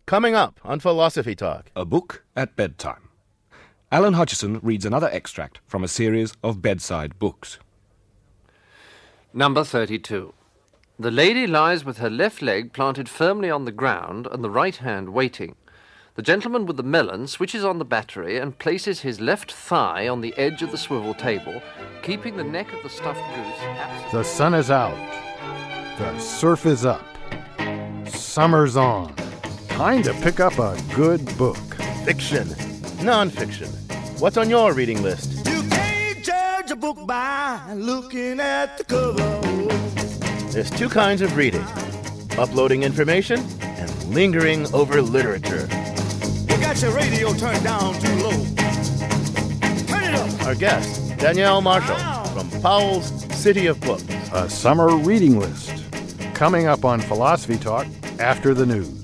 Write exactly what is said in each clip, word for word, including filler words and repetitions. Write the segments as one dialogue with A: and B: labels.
A: Coming up on Philosophy Talk.
B: A book at bedtime. Alan Hutchison reads another extract from a series of bedside books.
C: Number thirty-two. The lady lies with her left leg planted firmly on the ground and the right hand waiting. The gentleman with the melon switches on the battery and places his left thigh on the edge of the swivel table, keeping the neck of the stuffed goose absolutely...
D: The sun is out. The surf is up. Summer's on. Time to pick up a good book.
A: Fiction. Non-fiction. What's on your reading list?
E: You can't judge a book by looking at the cover.
A: There's two kinds of reading. Uploading information and lingering over literature.
E: You got your radio turned down too low. Turn it up.
A: Our guest, Danielle Marshall from Powell's City of Books.
D: A summer reading list. Coming up on Philosophy Talk after the news.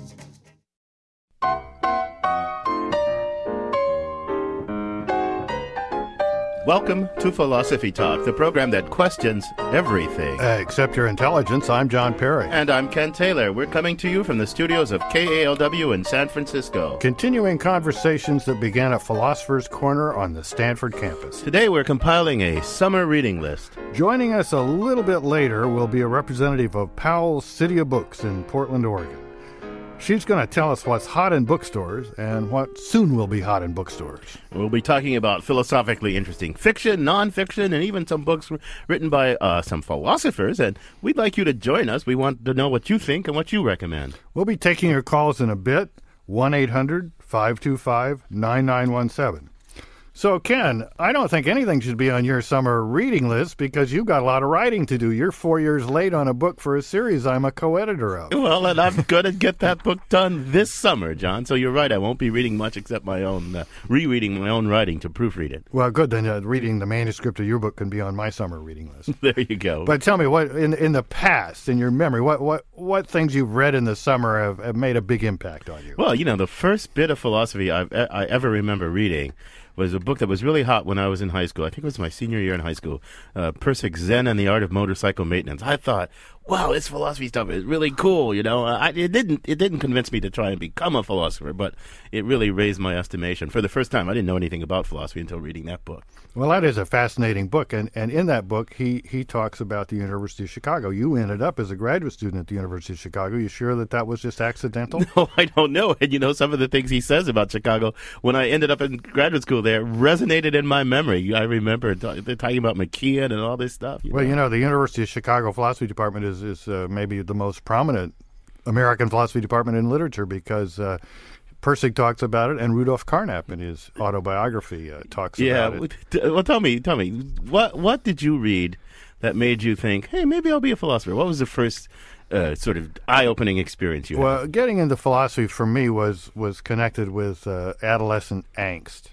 A: Welcome to Philosophy Talk, the program that questions everything.
D: Uh, except your intelligence. I'm John Perry.
A: And I'm Ken Taylor. We're coming to you from the studios of K A L W in San Francisco.
D: Continuing conversations that began at Philosopher's Corner on the Stanford campus.
A: Today we're compiling a summer reading list.
D: Joining us a little bit later will be a representative of Powell's City of Books in Portland, Oregon. She's going to tell us what's hot in bookstores and what soon will be hot in bookstores.
A: We'll be talking about philosophically interesting fiction, non-fiction, and even some books written by uh, some philosophers. And we'd like you to join us. We want to know what you think and what you recommend.
D: We'll be taking your calls in a bit. one eight hundred five two five nine nine one seven. So, Ken, I don't think anything should be on your summer reading list because you've got a lot of writing to do. You're four years late on a book for a series I'm a co-editor of.
A: Well, and I'm going to get that book done this summer, John. So you're right. I won't be reading much except my own, uh, rereading my own writing to proofread it.
D: Well, good. Then uh, reading the manuscript of your book can be on my summer reading list.
A: There you go.
D: But tell me, what in in the past, in your memory, what what, what things you've read in the summer have, have made a big impact on you?
A: Well, you know, the first bit of philosophy I've, I ever remember reading was a book that was really hot when I was in high school. I think it was my senior year in high school, uh, Persic Zen and the Art of Motorcycle Maintenance. I thought, wow, this philosophy stuff is really cool, you know. I, it didn't it didn't convince me to try and become a philosopher, but it really raised my estimation. For the first time, I didn't know anything about philosophy until reading that book.
D: Well, that is a fascinating book, and, and in that book, he, he talks about the University of Chicago. You ended up as a graduate student at the University of Chicago. You sure that that was just accidental?
A: No, I don't know. And, you know, some of the things he says about Chicago, when I ended up in graduate school there, resonated in my memory. I remember t- talking about McKeon and all this stuff. You
D: well,
A: know?
D: you know, the University of Chicago Philosophy Department is, is uh, maybe the most prominent American philosophy department in literature because uh, Pirsig talks about it, and Rudolf Carnap in his autobiography uh, talks
A: yeah,
D: about it.
A: Well, tell me, tell me, what what did you read that made you think, hey, maybe I'll be a philosopher? What was the first uh, sort of eye-opening experience you
D: well,
A: had?
D: Well, getting into philosophy for me was, was connected with uh, adolescent angst.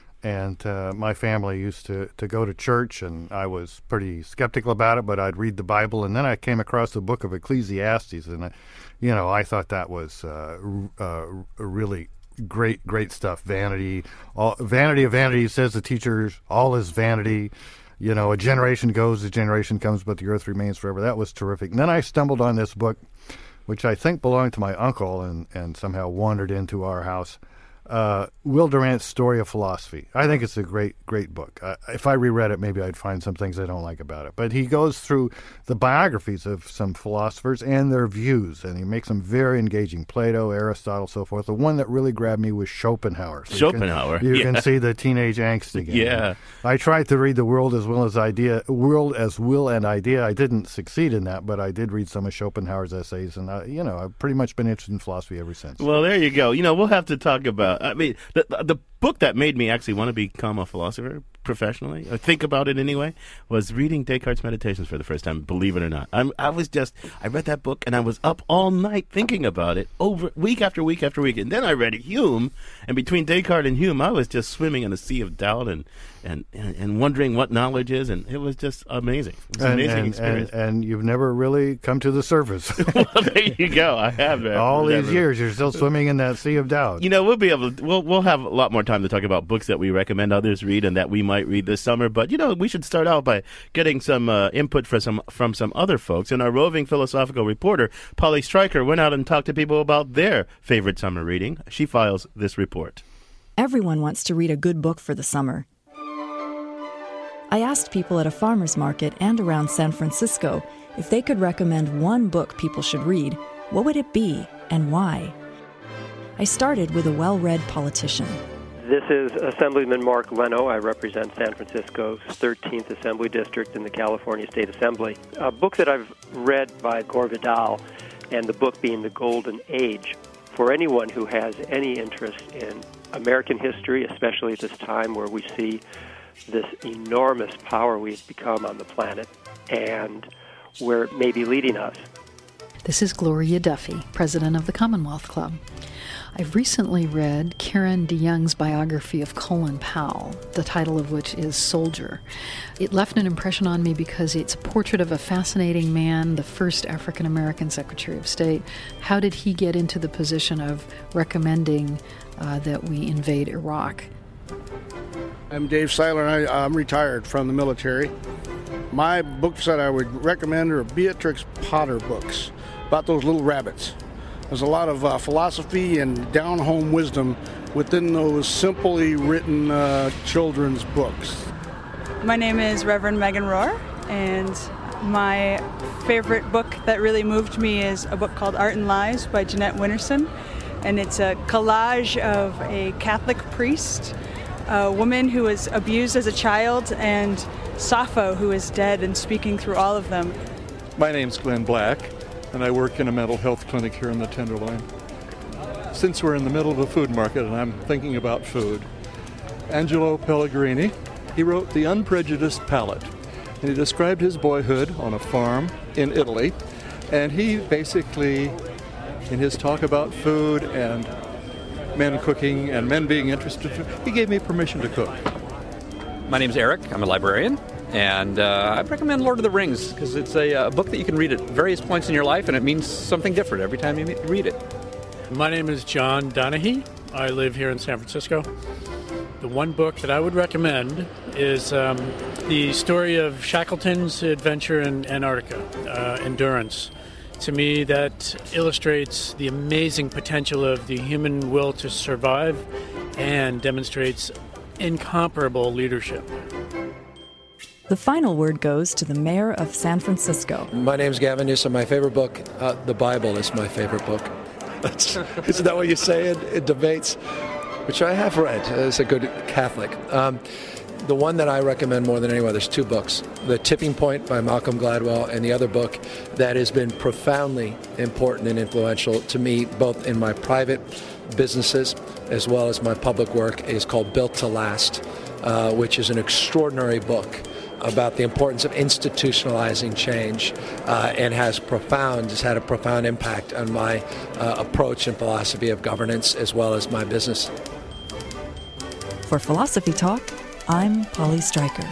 D: And uh, my family used to, to go to church, and I was pretty skeptical about it, but I'd read the Bible. And then I came across the book of Ecclesiastes, and, I, you know, I thought that was uh, uh, really great, great stuff. Vanity, all, vanity of vanity, says the teachers, all is vanity. You know, a generation goes, a generation comes, but the earth remains forever. That was terrific. And then I stumbled on this book, which I think belonged to my uncle and, and somehow wandered into our house. Uh, Will Durant's Story of Philosophy. I think it's a great, great book. Uh, if I reread it, maybe I'd find some things I don't like about it. But he goes through the biographies of some philosophers and their views, and he makes them very engaging. Plato, Aristotle, so forth. The one that really grabbed me was Schopenhauer. So
A: Schopenhauer.
D: You can, you
A: yeah.
D: can see the teenage angst again.
A: Yeah.
D: I tried to read The World as Will as Idea, World as Will and Idea. I didn't succeed in that, but I did read some of Schopenhauer's essays, and I, you know, I've pretty much been interested in philosophy ever since.
A: Well, there you go. You know, we'll have to talk about. I mean, the the book that made me actually want to become a philosopher professionally, or think about it anyway, was reading Descartes' Meditations for the first time, believe it or not. I'm, I was just, I read that book, and I was up all night thinking about it, over week after week after week. And then I read Hume, and between Descartes and Hume, I was just swimming in a sea of doubt and and, and, and wondering what knowledge is, and it was just amazing. It was an
D: and,
A: amazing
D: and,
A: experience.
D: And, and you've never really come to the surface.
A: Well, there you go. I have. Man.
D: All these
A: Never.
D: years, you're still swimming in that sea of doubt.
A: You know, we'll be able to, we'll, we'll have a lot more time to talk about books that we recommend others read and that we might might read this summer. But, you know, we should start out by getting some uh, input from some, from some other folks. And our roving philosophical reporter, Polly Stryker, went out and talked to people about their favorite summer reading. She files this report.
F: Everyone wants to read a good book for the summer. I asked people at a farmer's market and around San Francisco if they could recommend one book people should read. What would it be and why? I started with a well-read politician.
G: This is Assemblyman Mark Leno. I represent San Francisco's thirteenth Assembly District in the California State Assembly. A book that I've read by Gore Vidal, and the book being The Golden Age. For anyone who has any interest in American history, especially at this time where we see this enormous power we've become on the planet and where it may be leading us.
H: This is Gloria Duffy, president of the Commonwealth Club. I've recently read Karen DeYoung's biography of Colin Powell, the title of which is Soldier. It left an impression on me because it's a portrait of a fascinating man, the first African-American Secretary of State. How did he get into the position of recommending uh, that we invade Iraq?
I: I'm Dave Seiler, and I, I'm retired from the military. My books that I would recommend are Beatrix Potter books about those little rabbits. There's a lot of uh, philosophy and down-home wisdom within those simply written uh, children's books.
J: My name is Reverend Megan Rohr, and my favorite book that really moved me is a book called Art and Lies by Jeanette Winterson, and it's a collage of a Catholic priest, a woman who was abused as a child, and Sappho, who is dead, and speaking through all of them.
K: My name's Glenn Black, and I work in a mental health clinic here in the Tenderloin. Since we're in the middle of a food market and I'm thinking about food, Angelo Pellegrini, he wrote The Unprejudiced Palate, and he described his boyhood on a farm in Italy, and he basically, in his talk about food and men cooking and men being interested, he gave me permission to cook.
L: My name's Eric. I'm a librarian, and uh, I recommend Lord of the Rings because it's a, a book that you can read at various points in your life, and it means something different every time you read it.
M: My name is John Donahue. I live here in San Francisco. The one book that I would recommend is um, the story of Shackleton's adventure in Antarctica, uh, Endurance. To me, that illustrates the amazing potential of the human will to survive and demonstrates incomparable leadership.
F: The final word goes to the mayor of San Francisco.
N: My name's Gavin Newsom. My favorite book, uh, the Bible, is my favorite book. That's, isn't that what you say in, in debates? Which I have read as a good Catholic. Um, the one that I recommend more than anyone, there's two books. The Tipping Point by Malcolm Gladwell, and the other book that has been profoundly important and influential to me, both in my private businesses as well as my public work, is called Built to Last, uh, which is an extraordinary book about the importance of institutionalizing change uh, and has profound, has had a profound impact on my uh, approach and philosophy of governance as well as my business.
F: For Philosophy Talk, I'm Polly Stryker.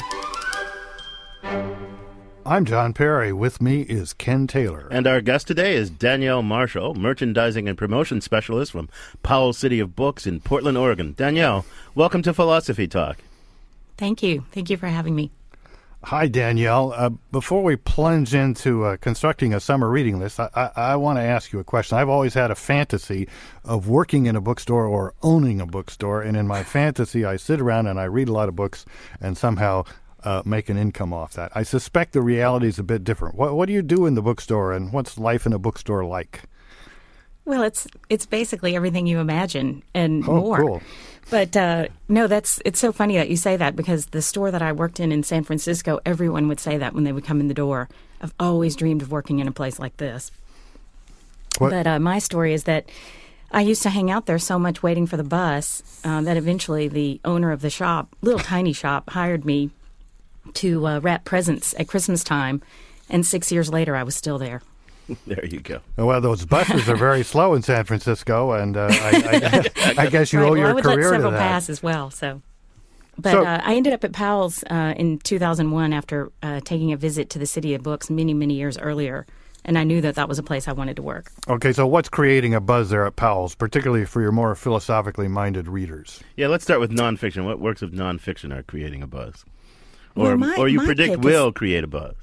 D: I'm John Perry. With me is Ken Taylor.
A: And our guest today is Danielle Marshall, Merchandising and Promotion Specialist from Powell City of Books in Portland, Oregon. Danielle, welcome to Philosophy Talk.
O: Thank you. Thank you for having me.
D: Hi, Danielle. Uh, before we plunge into uh, constructing a summer reading list, I, I, I want to ask you a question. I've always had a fantasy of working in a bookstore or owning a bookstore, and in my fantasy, I sit around and I read a lot of books and somehow uh, make an income off that. I suspect the reality is a bit different. What, what do you do in the bookstore, and what's life in a bookstore like?
O: Well, it's it's basically everything you imagine and
D: oh,
O: more.
D: Cool.
O: But uh, no, that's it's so funny that you say that, because the store that I worked in in San Francisco, everyone would say that when they would come in the door. I've always dreamed of working in a place like this. What? But uh, my story is that I used to hang out there so much waiting for the bus uh, that eventually the owner of the shop, little tiny shop, hired me to uh, wrap presents at Christmas time, and six years later I was still there.
A: There you go.
D: Well, those buses are very slow in San Francisco, and uh, I, I, I guess you
O: right,
D: owe
O: well,
D: your
O: I would
D: career
O: let several
D: to that.
O: pass as well. So, but
D: so,
O: uh, I ended up at Powell's uh, in two thousand one after uh, taking a visit to the City of Books many, many years earlier And I knew that that was a place I wanted to work.
D: Okay, so what's creating a buzz there at Powell's, particularly for your more philosophically minded readers?
A: Yeah, let's start with nonfiction. What works of nonfiction are creating a buzz? Or,
O: well, my,
A: or you
O: my
A: predict
O: pick
A: will
O: is,
A: create a buzz?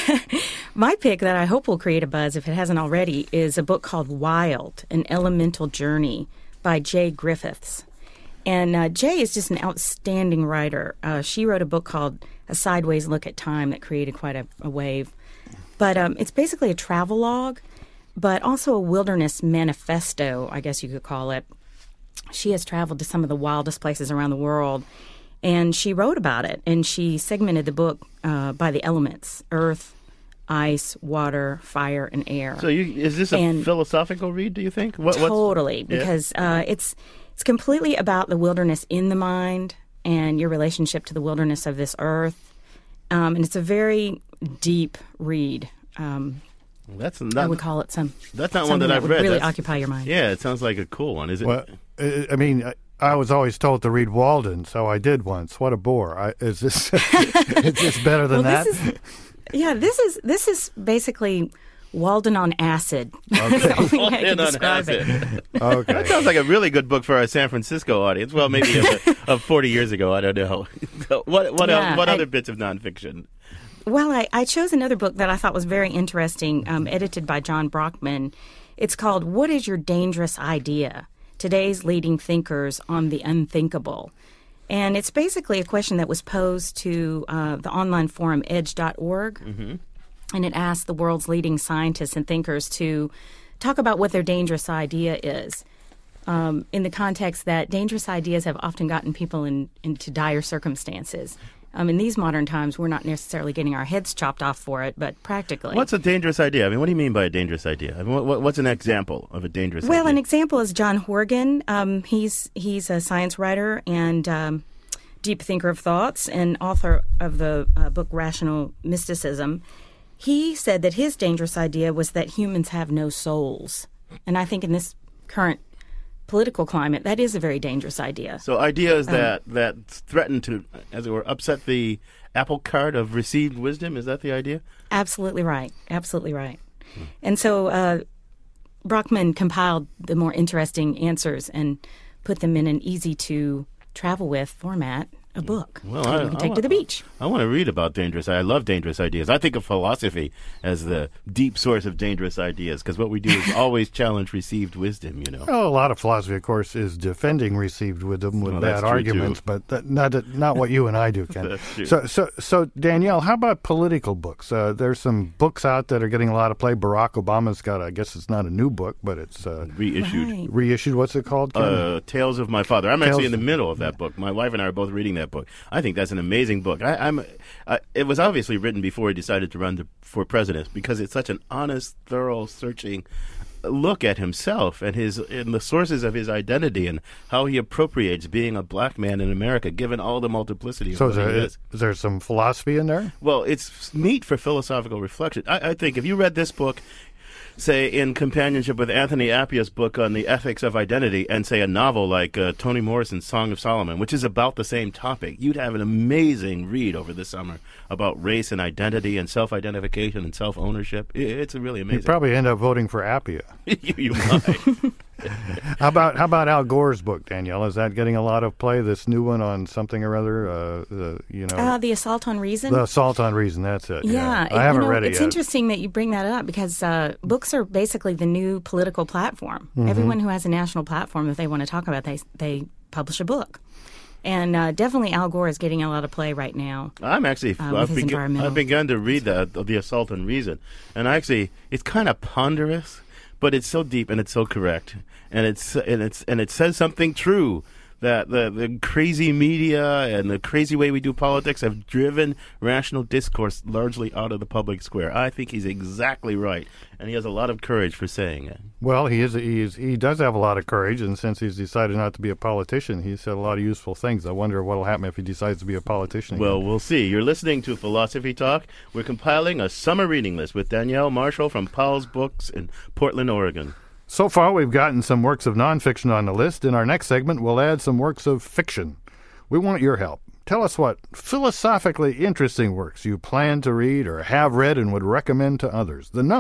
O: My pick that I hope will create a buzz, if it hasn't already, is a book called Wild, An Elemental Journey by Jay Griffiths. And uh, Jay is just an outstanding writer. Uh, she wrote a book called A Sideways Look at Time that created quite a, a wave. But um, it's basically a travelogue, but also a wilderness manifesto, I guess you could call it. She has traveled to some of the wildest places around the world, and she wrote about it. And she segmented the book uh, by the elements: earth, ice, water, fire, and air.
A: So you, is this a and philosophical read, do you think? What,
O: totally,
A: yeah.
O: because uh, it's it's completely about the wilderness in the mind and your relationship to the wilderness of this earth. Um, and it's a very deep read. Um,
A: that's not,
O: I would call it some.
A: That's not one that,
O: that
A: I've
O: would
A: read.
O: Really
A: that's,
O: occupy your mind.
A: Yeah, it sounds like a cool one. Is it?
D: Well, I mean, I was always told to read Walden, so I did once. What a bore! I, is this is this better than
O: well,
D: that?
O: This is, yeah, this is this is basically Walden on acid.
D: Okay.
O: That's the only way I can
A: Walden on
O: describe
A: acid.
O: it.
D: Okay,
A: that sounds like a really good book for our San Francisco audience. Well, maybe of, of forty years ago. I don't know. what what
O: Yeah,
A: else, what
O: I,
A: other bits of nonfiction?
O: Well, I, I chose another book that I thought was very interesting, um, edited by John Brockman. It's called "What is Your Dangerous Idea? Today's Leading Thinkers on the Unthinkable." And it's basically a question that was posed to uh, the online forum edge dot org.
A: Mm-hmm.
O: And it asked the world's leading scientists and thinkers to talk about what their dangerous idea is, um, in the context that dangerous ideas have often gotten people in, into dire circumstances. Um, in these modern times, we're not necessarily getting our heads chopped off for it, but practically.
A: What's a dangerous idea? I mean, what do you mean by a dangerous idea? I mean, what, what's an example of a dangerous
O: well,
A: idea?
O: Well, an example is John Horgan. Um, he's he's a science writer and um, deep thinker of thoughts and author of the uh, book Rational Mysticism. He said that his dangerous idea was that humans have no souls. And I think in this current political climate, that is a very dangerous idea.
A: So ideas
O: um,
A: that, that threaten to, as it were, upset the apple cart of received wisdom, is that the idea?
O: Absolutely right. Absolutely right. Hmm. And so uh, Brockman compiled the more interesting answers and put them in an easy-to-travel-with format. A book.
A: Well,
O: I, you can take
A: I,
O: to the beach.
A: I want to read about dangerous. I love dangerous ideas. I think of philosophy as the deep source of dangerous ideas because what we do is always challenge received wisdom. You know.
D: Well, a lot of philosophy, of course, is defending received wisdom with
A: well,
D: bad arguments,
A: too.
D: but that, not not what you and I do, Ken.
A: That's true.
D: So, so, so Danielle, how about political books? Uh, there's some books out that are getting a lot of play. Barack Obama's got, I guess it's not a new book, but it's uh,
A: reissued.
O: Right.
D: Reissued. What's it called? Ken?
A: Uh, Tales of My Father. I'm
D: Tales
A: actually in the middle of that book. My wife and I are both reading that book. I think that's an amazing book. I, I'm. Uh, it was obviously written before he decided to run to, for president because it's such an honest, thorough, searching look at himself and his and the sources of his identity and how he appropriates being a black man in America, given all the multiplicity of
D: so
A: what
D: is there,
A: he is.
D: Is there some philosophy in there?
A: Well, it's neat for philosophical reflection. I, I think if you read this book, say, in companionship with Anthony Appiah's book on the ethics of identity, and, say, a novel like uh, Toni Morrison's Song of Solomon, which is about the same topic, you'd have an amazing read over the summer about race and identity and self-identification and self-ownership. It's really amazing.
D: You'd probably end up voting for Appiah.
A: you, you might.
D: How about how about Al Gore's book, Danielle? Is that getting a lot of play? This new one on something or other, uh, the, you know,
O: uh, the Assault on Reason.
D: The Assault on Reason. That's it.
O: Yeah,
D: yeah.
O: it,
D: I haven't
O: you know,
D: read it
O: it's
D: yet.
O: It's interesting that you bring that up because uh, books are basically the new political platform.
D: Mm-hmm.
O: Everyone who has a national platform that they want to talk about, they they publish a book. And uh, definitely Al Gore is getting a lot of play right now.
A: I'm actually,
O: uh,
A: I've, begun, I've begun to read the, the Assault on Reason. And actually, it's kind of ponderous, but it's so deep and it's so correct. And it's and it's and it says something true that the, the crazy media and the crazy way we do politics have driven rational discourse largely out of the public square. I think he's exactly right, and he has a lot of courage for saying it.
D: Well, he is. He is. He does have a lot of courage, and since he's decided not to be a politician, he's said a lot of useful things. I wonder what will happen if he decides to be a politician again.
A: Well, we'll see. You're listening to Philosophy Talk. We're compiling a summer reading list with Danielle Marshall from Powell's Books in Portland, Oregon.
D: So far, we've gotten some works of nonfiction on the list. In our next segment, we'll add some works of fiction. We want your help. Tell us what philosophically interesting works you plan to read or have read and would recommend to others. The number,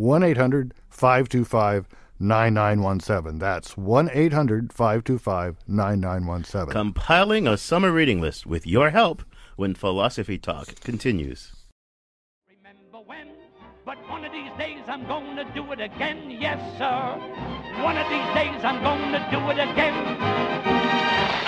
D: one eight hundred five two five nine nine one seven. That's one eight hundred five two five nine nine one seven.
A: Compiling a summer reading list with your help when Philosophy Talk continues.
P: Remember when? But one of these days I'm going to do it again, yes, sir. One of these days I'm going to do it again.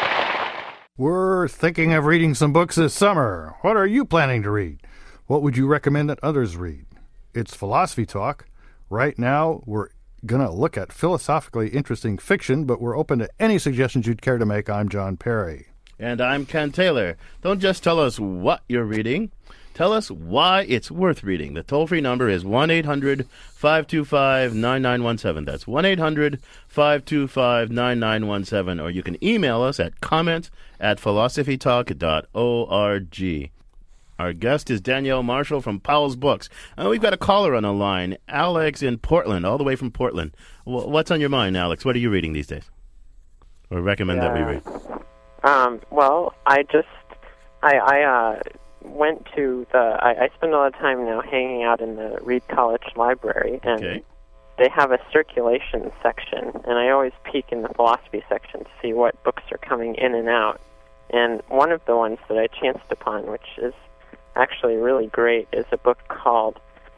D: We're thinking of reading some books this summer. What are you planning to read? What would you recommend that others read? It's Philosophy Talk. Right now, we're going to look at philosophically interesting fiction, but we're open to any suggestions you'd care to make. I'm John Perry.
A: And I'm Ken Taylor. Don't just tell us what you're reading. Tell us why it's worth reading. The toll-free number is one eight hundred five two five nine nine one seven. That's one eight hundred five two five nine nine one seven. Or you can email us at comments at philosophy talk dot org. Our guest is Danielle Marshall from Powell's Books. Uh, we've got a caller on the line, Alex in Portland, all the way from Portland. W- what's on your mind, Alex? What are you reading these days? Or recommend
Q: yeah.
A: that we read?
Q: Um, well, I just, I, I uh, went to the, I, I spend a lot of time now hanging out in the Reed College Library, and
A: okay.
Q: they have a circulation section, and I always peek in the philosophy section to see what books are coming in and out. And one of the ones that I chanced upon, which is actually really great, is a book called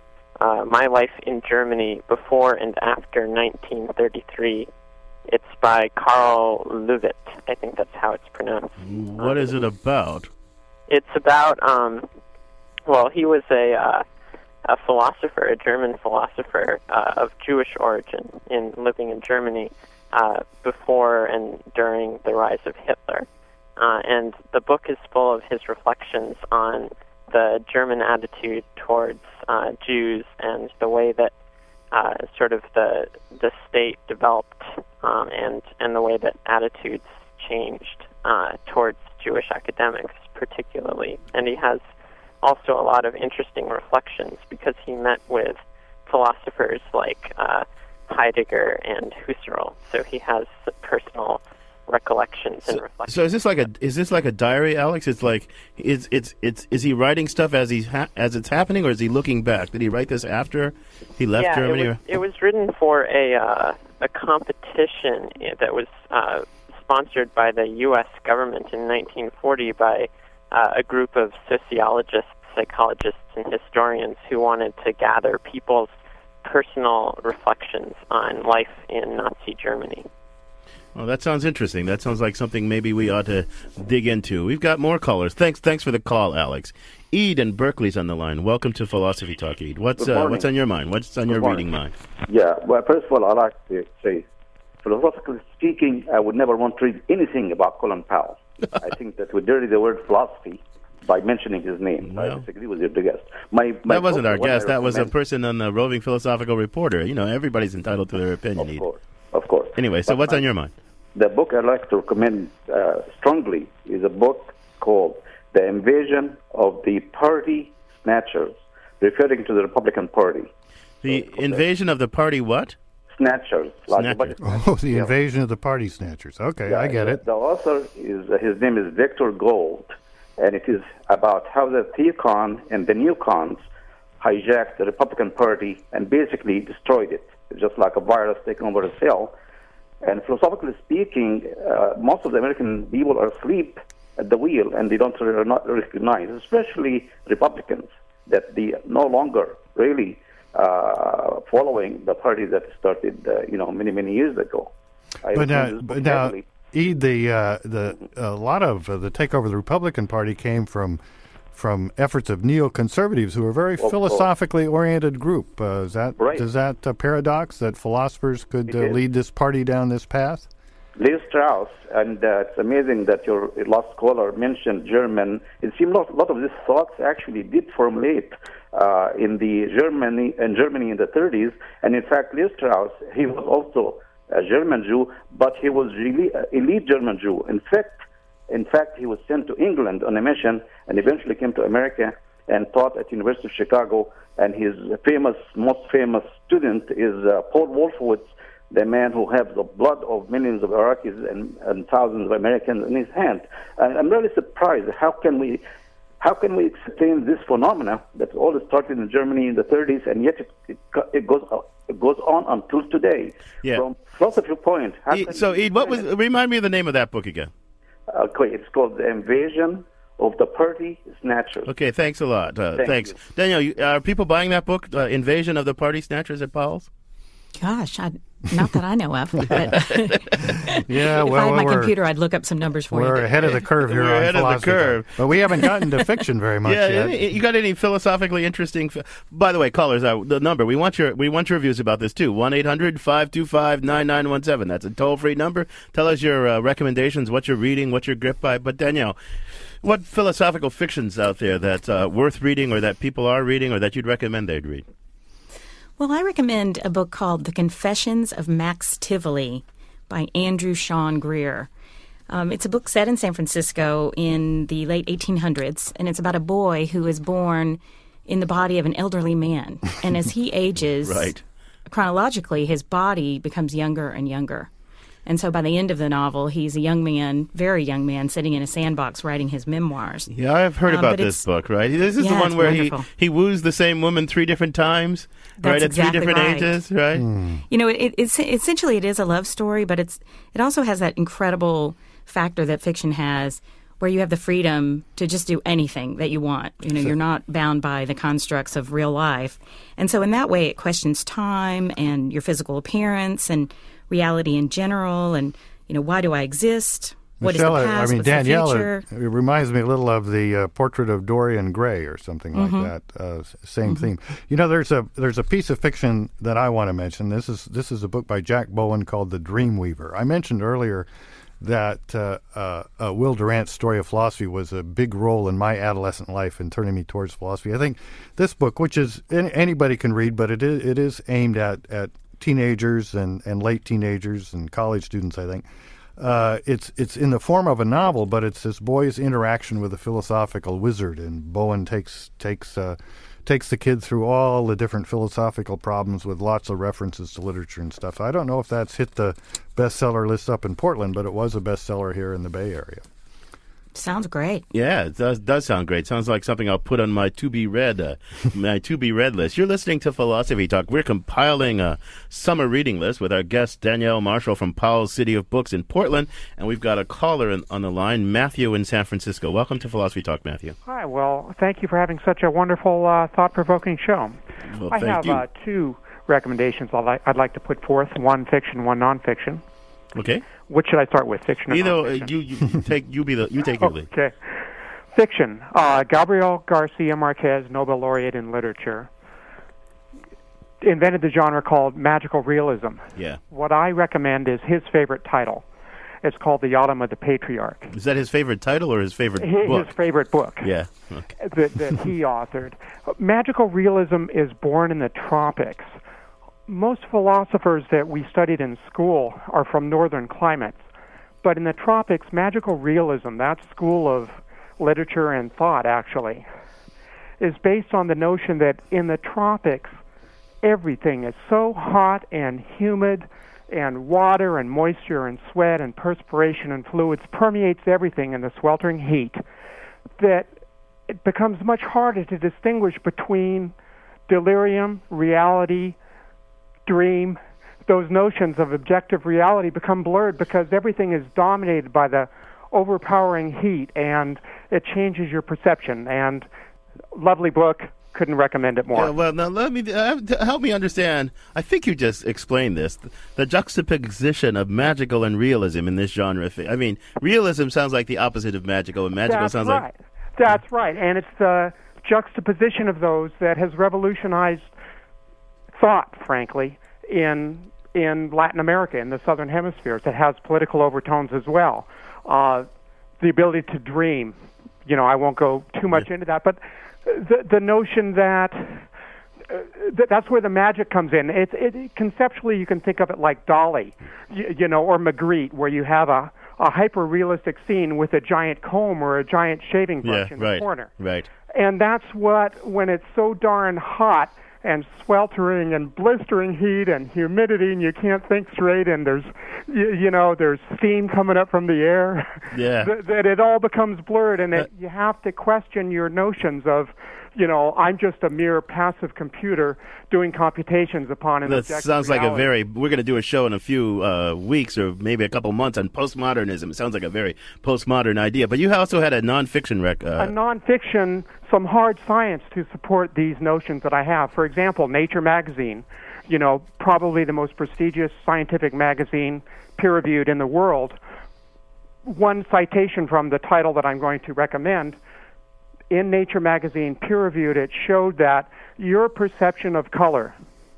Q: uh, My Life in Germany Before and After nineteen thirty-three. It's by Karl Löwit. I think that's how it's pronounced.
A: What is it about?
Q: It's about, um, well, he was a uh, a philosopher, a German philosopher uh, of Jewish origin, in living in Germany uh, before and during the rise of Hitler. Uh, and the book is full of his reflections on the German attitude towards uh, Jews and the way that uh, sort of the the state developed um, and and the way that attitudes changed uh, towards Jewish academics, particularly. And he has also a lot of interesting reflections because he met with philosophers like uh, Heidegger and Husserl. So he has personal recollections and
A: so,
Q: reflections.
A: So is this like a is this like a diary, Alex? It's like is it's it's is he writing stuff as he's ha- as it's happening, or is he looking back? Did he write this after he left
Q: yeah,
A: Germany?
Q: it was, it was written for a uh, a competition that was uh, sponsored by the U S government in nineteen forty by uh, a group of sociologists, psychologists, and historians who wanted to gather people's personal reflections on life in Nazi Germany.
A: Well, that sounds interesting. That sounds like something maybe we ought to dig into. We've got more callers. Thanks thanks for the call, Alex. Ede in Berkeley's on the line. Welcome to Philosophy Talk, Ede. What's uh, what's on your mind? What's on
R: Good
A: your
R: morning.
A: reading mind?
R: Yeah, well, first of all, I'd like to say, philosophically speaking, I would never want to read anything about Colin Powell. I think that we dirty the word philosophy by mentioning his name.
A: Well,
R: I disagree with your guest. My, my
A: that wasn't
R: book,
A: our
R: what
A: guest.
R: I
A: That was a
R: recommend-
A: person on the Roving Philosophical Reporter. You know, everybody's entitled to their opinion, Ede.
R: Of course, of course.
A: Anyway, so
R: But
A: what's
R: my-
A: on your mind?
R: The book I'd like to recommend uh, strongly is a book called The Invasion of the Party Snatchers, referring to the Republican Party.
A: The invasion of the party what?
R: Snatchers. Like
A: Snatchers.
R: a bunch of-
D: Oh, the invasion of the party snatchers. Okay,
R: Yeah,
D: I get
R: the,
D: it.
R: The author is uh, his name is Victor Gold, and it is about how the Theocon and the Neocons hijacked the Republican Party and basically destroyed it, just like a virus taking over a cell. And philosophically speaking, uh, most of the American people are asleep at the wheel, and they don't re- not recognize, especially Republicans, that they no longer really uh, following the party that started, uh, you know, many many years ago. I
D: But now,
R: recommend this book
D: but now,
R: heavily.
D: Ede, the uh, the a lot of uh, the takeover of the Republican Party came from from efforts of neoconservatives, who are a very
R: course.
D: philosophically oriented group. Uh, is that
R: Right.
D: is that a paradox that philosophers could
R: It
D: uh,
R: is.
D: lead this party down this path?
R: Levi Strauss, and uh, it's amazing that your last caller mentioned German. It seems a lot, lot of these thoughts actually did formulate uh, in the Germany in Germany in the thirties. And in fact, Levi Strauss, he was also a German Jew, but he was really an elite German Jew. In fact, in fact, he was sent to England on a mission, and eventually came to America and taught at the University of Chicago. And his famous, most famous student is uh, Paul Wolfowitz, the man who has the blood of millions of Iraqis and, and thousands of Americans in his hand. And I'm really surprised. How can we, how can we explain this phenomena that all started in Germany in the thirties, and yet it, it, it goes it goes on until today?
A: Yeah.
R: From philosophy point. How
A: E-
R: can
A: so,
R: we
A: Ed, what was?
R: explain
A: Remind me of the name of that book again.
R: it? Okay, it's called The Invasion of the Party Snatchers.
A: Okay, thanks a lot. Uh,
R: Thank
A: thanks,
R: you.
A: Danielle. You, are people buying that book, uh, Invasion of the Party Snatchers, at Powell's?
O: Gosh, I, not that I know of. But
D: Yeah,
O: if
D: well,
O: I had my
D: we're,
O: computer, I'd look up some numbers for you.
D: we're ahead of the curve here
A: We're
D: on
A: ahead of the
D: philosophy
A: curve.
D: Talk. But we haven't gotten to fiction very much
A: yeah,
D: yet.
A: any- you got any philosophically interesting? Fi- By the way, callers, uh, the number we want your we want your views about this too. One eight hundred five two five nine nine one seven. That's a toll free number. Tell us your uh, recommendations, what you're reading, what you're gripped by. But Danielle, what philosophical fictions out there that uh, worth reading, or that people are reading, or that you'd recommend they'd read?
O: Well, I recommend a book called The Confessions of Max Tivoli by Andrew Sean Greer. Um, it's a book set in San Francisco in the late eighteen hundreds, and it's about a boy who is born in the body of an elderly man. And as he ages,
A: Right.
O: chronologically, his body becomes younger and younger. And so by the end of the novel, he's a young man, very young man, sitting in a sandbox writing his memoirs.
A: Yeah, I've heard
O: Um,
A: about
O: but
A: this
O: it's-
A: book, right? This is
O: Yeah,
A: the one
O: it's
A: where he,
O: wonderful.
A: he woos the same woman three different times,
O: That's
A: right? At
O: exactly
A: three different
O: right.
A: ages, right?
O: You know, it, it's essentially it is a love story, but it's it also has that incredible factor that fiction has, where you have the freedom to just do anything that you want. You know,
S: So-
O: you're not bound by the constructs of real life, and so in that way, it questions time and your physical appearance and reality in general, and you know, why do I exist? What is
D: Michelle,
O: the past?
D: I mean,
O: What's
D: Danielle,
O: the
D: it,
O: future?
D: it reminds me a little of the uh, portrait of Dorian Gray or something
O: Mhm.
D: like that. Uh, s- same
O: Mhm.
D: theme. You know, there's a there's a piece of fiction that I want to mention. This is this is a book by Jack Bowen called The Dreamweaver. I mentioned earlier that uh, uh, uh, Will Durant's Story of Philosophy was a big role in my adolescent life in turning me towards philosophy. I think this book, which is any, anybody can read, but it is it is aimed at at teenagers and, and late teenagers and college students, I think. Uh, it's it's in the form of a novel, but it's this boy's interaction with a philosophical wizard, and Bowen takes takes uh, takes the kid through all the different philosophical problems with lots of references to literature and stuff. I don't know if that's hit the bestseller list up in Portland, but it was a bestseller here in the Bay Area.
O: Sounds great.
A: Yeah, it does, does sound great. Sounds like something I'll put on my to-be-read uh, my to-be-read list. You're listening to Philosophy Talk. We're compiling a summer reading list with our guest, Danielle Marshall from Powell's City of Books in Portland, and we've got a caller in, on the line, Matthew in San Francisco. Welcome to Philosophy Talk, Matthew.
S: Hi, well, thank you for having such a wonderful, uh, thought-provoking show.
A: Well,
S: I
A: thank
S: have
A: you.
S: Uh, two recommendations I'd like, I'd like to put forth, one fiction, one nonfiction.
A: Okay.
S: Which should I start with, fiction or
A: Either uh,
S: nonfiction?
A: you, you take you be the you take your lead.
S: Okay. Fiction. Uh, Gabriel Garcia Marquez, Nobel laureate in literature, invented the genre called magical realism.
A: Yeah.
S: What I recommend is his favorite title. It's called The Autumn of the Patriarch.
A: Is that his favorite title or his favorite
S: His,
A: book?
S: his favorite book
A: Yeah. Okay.
S: that, that he authored. Magical realism is born in the tropics. Most philosophers that we studied in school are from northern climates. But in the tropics, magical realism, that school of literature and thought, actually, is based on the notion that in the tropics, everything is so hot and humid, and water and moisture and sweat and perspiration and fluids permeates everything in the sweltering heat, that it becomes much harder to distinguish between delirium, reality, dream. Those notions of objective reality become blurred because everything is dominated by the overpowering heat, and it changes your perception. And lovely book, couldn't recommend it more.
A: Yeah, well, now let me uh, t- help me understand. I think you just explained this: the juxtaposition of magical and realism in this genre. I mean, realism sounds like the opposite of magical, and magical
S: That's
A: sounds
S: right.
A: like
S: That's right, and it's the juxtaposition of those that has revolutionized thought, frankly, in in Latin America, in the Southern Hemisphere. That has political overtones as well. Uh, the ability to dream. You know, I won't go too much into that, but the the notion that uh, th- that's where the magic comes in. It's it, conceptually you can think of it like Dolly, you, you know, or Magritte, where you have a a hyper realistic scene with a giant comb or a giant shaving brush
A: yeah,
S: in
A: right,
S: the corner.
A: right.
S: And that's what, when it's so darn hot and sweltering and blistering heat and humidity, and you can't think straight, and there's, you, you know, there's steam coming up from the air.
A: Yeah.
S: that, that it all becomes blurred, and it, you have to question your notions of, you know, I'm just a mere passive computer doing computations upon an
A: That
S: objective
A: sounds like a
S: reality.
A: very. We're going to do a show in a few uh, weeks or maybe a couple months on postmodernism. It sounds like a very postmodern idea. But you also had a nonfiction rec. Uh,
S: a nonfiction, some hard science to support these notions that I have. For example, Nature magazine, you know, probably the most prestigious scientific magazine, peer-reviewed in the world. One citation from the title that I'm going to recommend. In Nature magazine, peer-reviewed, it showed that your perception of color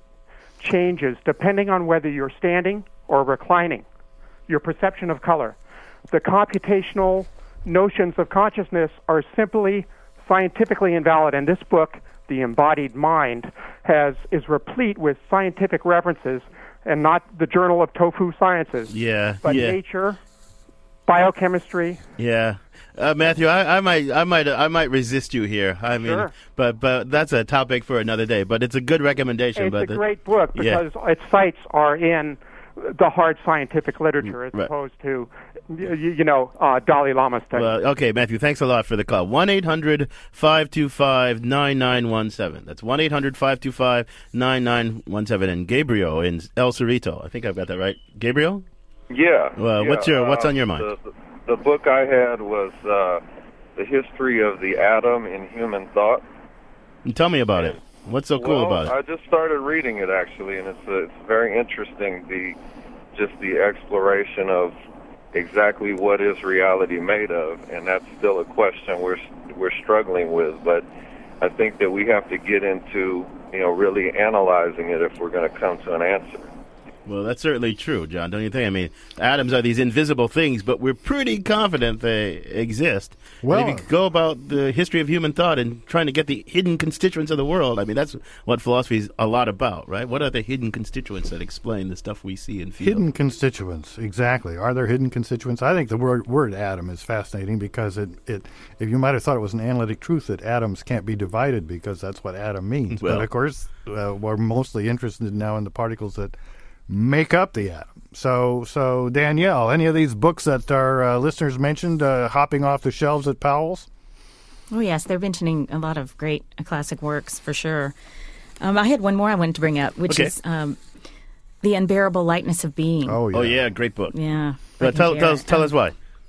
S: changes depending on whether you're standing or reclining. Your perception of color. The computational notions of consciousness are simply scientifically invalid. And this book, The Embodied Mind, has is replete with scientific references, and not the Journal of Tofu Sciences,
A: yeah.
S: but
A: yeah.
S: Nature, biochemistry.
A: Yeah. Uh, Matthew, I, I might, I might, I might resist you here. I mean,
S: Sure.
A: but but that's a topic for another day. But it's a good recommendation.
S: It's
A: but
S: a
A: the-
S: great book
A: yeah.
S: because its sites are in the hard scientific literature as
A: Right.
S: opposed to, you, you know, uh, Dalai Lama studies.
A: Well, okay, Matthew, thanks a lot for the call. one eight hundred five two five nine nine one seven. That's one eight hundred five two five nine nine one seven. And Gabriel in El Cerrito. I think I've got that right. Gabriel?
T: Yeah.
A: Well,
T: yeah,
A: what's your what's
T: uh,
A: on your mind?
T: The, the, the book I had was uh, The History of the Atom in Human Thought.
A: Tell me about it. What's so cool
T: well,
A: about it?
T: I just started reading it actually, and it's uh, it's very interesting. The just the exploration of exactly what is reality made of, and that's still a question we're we're struggling with. But I think that we have to get into you know really analyzing it if we're going to come to an answer.
A: Well, that's certainly true, John, don't you think? I mean, atoms are these invisible things, but we're pretty confident they exist.
D: Well-
A: And if you go about the history of human thought and trying to get the hidden constituents of the world, I mean, that's what philosophy is a lot about, right? What are the hidden constituents that explain the stuff we see and feel?
D: Hidden constituents, exactly. Are there hidden constituents? I think the word word atom is fascinating because it, it if you might have thought it was an analytic truth that atoms can't be divided because that's what atom means.
A: Well-
D: but of course, uh, we're mostly interested now in the particles that make up the atom. So, so Danielle, any of these books that our uh, listeners mentioned uh, hopping off the shelves at Powell's?
O: Oh, yes, they're mentioning a lot of great uh, classic works, for sure. Um, I had one more I wanted to bring up, which
A: Okay.
O: is um, The Unbearable Lightness of Being.
A: Oh, yeah, great book.
O: Yeah.
A: Uh, tell,
O: Rick and
A: tell, us,
O: Jarrett.
A: tell us why.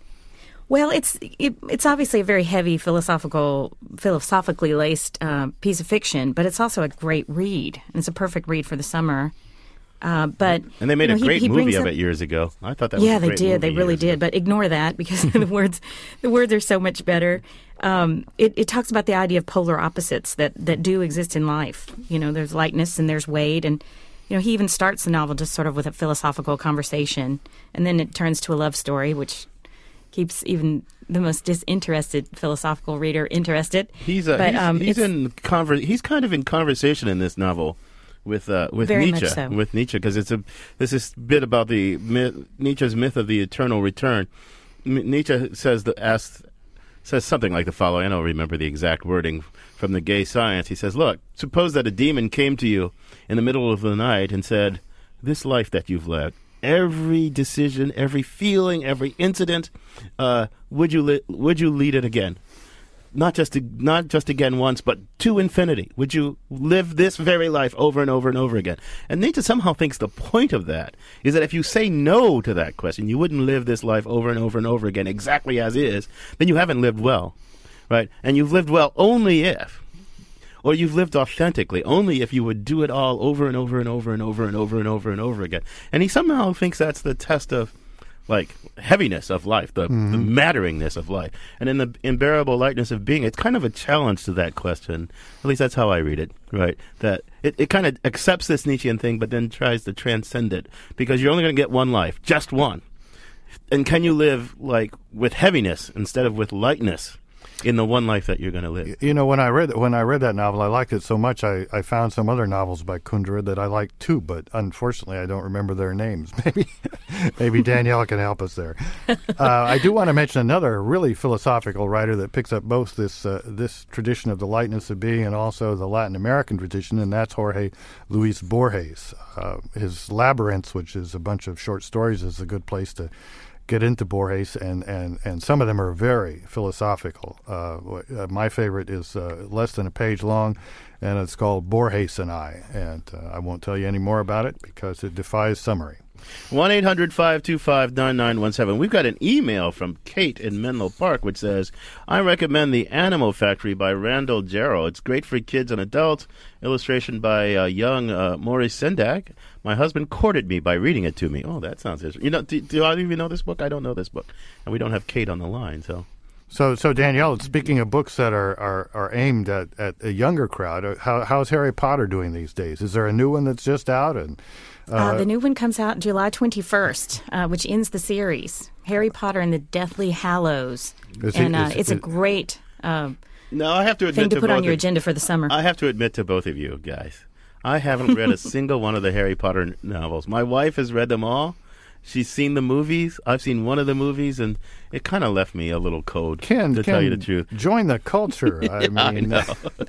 O: Well, it's it, it's obviously a very heavy philosophical, philosophically laced uh, piece of fiction, but it's also a great read. And it's a perfect read for the summer. Uh, but
A: And they made
O: you
A: a
O: know, he-
A: great
O: he
A: movie
O: brings
A: of
O: up-
A: it years ago. I thought that
O: yeah,
A: was a
O: they
A: great
O: did. They
A: movie
O: really
A: years
O: did. But ignore that because the words, the words are so much better. Um, it, it talks about the idea of polar opposites that, that do exist in life. You know, there's lightness and there's weight, and you know, he even starts the novel just sort of with a philosophical conversation, and then it turns to a love story, which keeps even the most disinterested philosophical reader interested.
A: He's, a,
O: but,
A: he's,
O: um,
A: he's
O: it's-
A: in conver- He's kind of in conversation in this novel with uh, with
O: Very much
A: Nietzsche.
O: so.
A: With Nietzsche, because it's a this is bit about the myth, Nietzsche's myth of the eternal return. M- Nietzsche says the asks, says something like the following. I don't remember the exact wording from the Gay Science. He says, "Look, suppose that a demon came to you in the middle of the night and said, 'This life that you've led, every decision, every feeling, every incident, uh, would you li- would you lead it again? Not just to, not just again once, but to infinity. Would you live this very life over and over and over again?'" And Nietzsche somehow thinks the point of that is that if you say no to that question, you wouldn't live this life over and over and over again exactly as is, then you haven't lived well, right? And you've lived well only if, or you've lived authentically only if you would do it all over and over and over and over and over and over and over again. And he somehow thinks that's the test of, like, heaviness of life, the,
D: Mhm.
A: the matteringness of life. And in the unbearable lightness of being, it's kind of a challenge to that question. At least that's how I read it, right? That it, it kind of accepts this Nietzschean thing, but then tries to transcend it. Because you're only going to get one life, just one. And can you live, like, with heaviness instead of with lightness? in the one life that you're going to live.
D: You know, when I read when I read that novel, I liked it so much. I, I found some other novels by Kundera that I liked too, but unfortunately, I don't remember their names. Maybe maybe Danielle can help us there. Uh, I do want to mention another really philosophical writer that picks up both this uh, this tradition of the lightness of being and also the Latin American tradition, and that's Jorge Luis Borges. Uh, his Labyrinths, which is a bunch of short stories, is a good place to get into Borges, and, and, and some of them are very philosophical. Uh, uh, my favorite is uh, less than a page long, and it's called Borges and I, and uh, I won't tell you any more about it because it defies summary.
A: one eight hundred five two five nine nine one seven. We've got an email from Kate in Menlo Park which says, I recommend The Animal Factory by Randall Jarrell. It's great for kids and adults. Illustration by uh, young uh, Maurice Sendak. My husband courted me by reading it to me. Oh, that sounds interesting. You know, do, do I even know this book? I don't know this book. And we don't have Kate on the line, so...
D: So, so Danielle, speaking of books that are, are, are aimed at, at a younger crowd, how, how's Harry Potter doing these days? Is there a new one that's just out? And uh,
O: uh, the new one comes out July twenty-first, uh, which ends the series, Harry Potter and the Deathly Hallows.
A: Is
O: and
A: it-
O: uh,
A: is-
O: it's a
A: is-
O: great uh,
A: No, I have to admit
O: thing to
A: to
O: put on
A: both
O: your
A: of-
O: agenda for the summer.
A: I have to admit to both of you guys, I haven't read a single one of the Harry Potter n- novels. My wife has read them all. She's seen the movies. I've seen one of the movies, and it kind of left me a little cold,
D: Ken,
A: to
D: Ken,
A: tell you the truth.
D: join the culture. I
A: Yeah, I
D: mean,
A: know.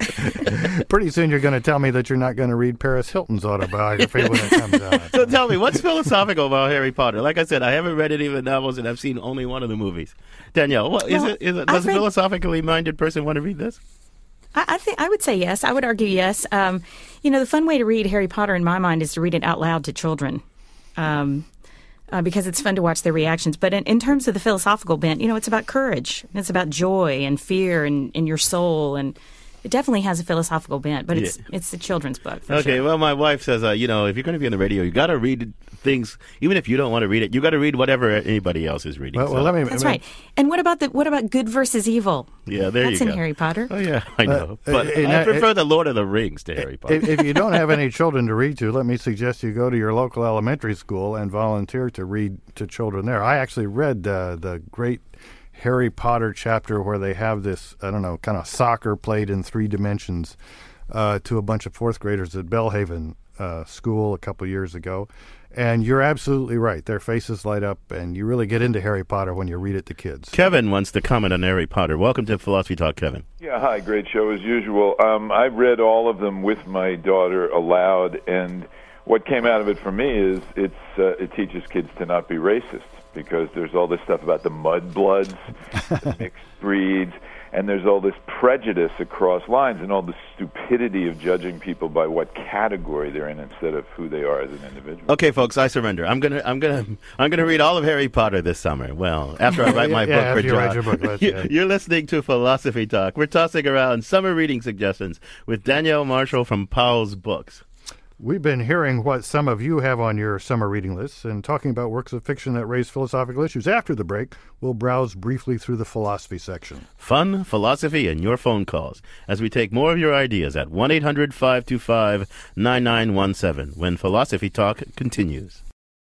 D: pretty soon you're going to tell me that you're not going to read Paris Hilton's autobiography when it comes out.
A: So tell me, what's philosophical about Harry Potter? Like I said, I haven't read any of the novels, and I've seen only one of the movies. Danielle, what, is
O: Well,
A: it? Is it?
O: I've
A: Does a
O: read-
A: philosophically minded person want to read this?
O: I, I think I would say yes. I would argue yes. Um, you know, the fun way to read Harry Potter, in my mind, is to read it out loud to children, um, uh, because it's fun to watch their reactions. But in, in terms of the philosophical bent, you know, it's about courage. It's about joy and fear and in your soul, and it definitely has a philosophical bent. But it's
A: Yeah.
O: it's a children's book. For
A: Okay,
O: sure.
A: well, my wife says, uh, you know, if you're going to be on the radio, you got to read things, even if you don't want to read it. You got to read whatever anybody else is reading.
D: Well, well, let me-
O: That's right. And what about the what about good versus evil?
A: Yeah, there
O: That's
A: you
O: in
A: go.
O: Harry Potter.
A: Oh yeah, I know,
D: Uh,
A: but
D: uh, and
A: I
D: I-
A: prefer the Lord of the Rings to Harry Potter.
D: If, if you don't have any children to read to, let me suggest you go to your local elementary school and volunteer to read to children there. I actually read uh, the great Harry Potter chapter where they have this, I don't know, kind of soccer played in three dimensions uh, to a bunch of fourth graders at Bellhaven uh, School a couple years ago. And you're absolutely right. Their faces light up, and you really get into Harry Potter when you read it to kids.
A: Kevin wants to comment on Harry Potter. Welcome to Philosophy Talk, Kevin.
U: Yeah, hi, great show as usual. Um, I read all of them with my daughter aloud, and what came out of it for me is it's uh, it teaches kids to not be racist, because there's all this stuff about the mudbloods, the mixed breeds, and there's all this prejudice across lines and all the stupidity of judging people by what category they're in instead of who they are as an individual.
A: Okay, folks, I surrender. I'm gonna, I'm gonna, I'm gonna read all of Harry Potter this summer. Well, after I write my
D: Yeah,
A: book for
D: after you
A: John.
D: write your book, that's-
A: You-
D: yeah.
A: You're listening to Philosophy Talk. We're tossing around summer reading suggestions with Danielle Marshall from Powell's Books.
D: We've been hearing what some of you have on your summer reading lists and talking about works of fiction that raise philosophical issues. After the break, we'll browse briefly through the philosophy section.
A: Fun, philosophy, and your phone calls as we take more of your ideas at one eight hundred five two five nine nine one seven when Philosophy Talk continues.